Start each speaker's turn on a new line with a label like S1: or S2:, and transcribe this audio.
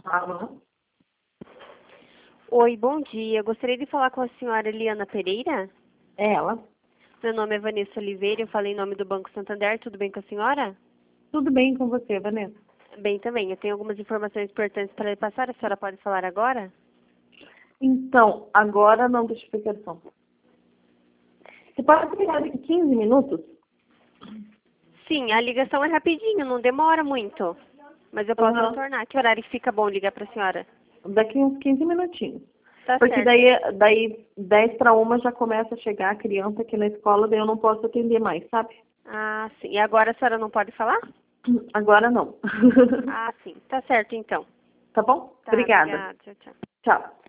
S1: Alô?
S2: Oi, bom dia. Gostaria de falar com a senhora Eliana Pereira.
S1: É ela?
S2: Meu nome é Vanessa Oliveira, eu falei em nome do Banco Santander. Tudo bem com a senhora?
S1: Tudo bem com você, Vanessa?
S2: Bem também. Eu tenho algumas informações importantes para lhe passar. A senhora pode falar agora?
S1: Então, agora não, deixa eu ver a questão. Você pode ligar daqui 15 minutos?
S2: Sim, a ligação é rapidinho, não demora muito. Mas eu posso
S1: Aham.
S2: retornar. Que horário fica bom ligar para a senhora?
S1: Daqui uns 15 minutinhos.
S2: Tá
S1: Porque
S2: certo.
S1: daí 10 para uma já começa a chegar a criança aqui na escola, daí eu não posso atender mais, sabe?
S2: Ah, sim. E agora a senhora não pode falar?
S1: Agora não.
S2: Ah, sim. Tá certo, então.
S1: Tá bom?
S2: Tá,
S1: Obrigada.
S2: obrigada. Tchau, tchau.
S1: Tchau.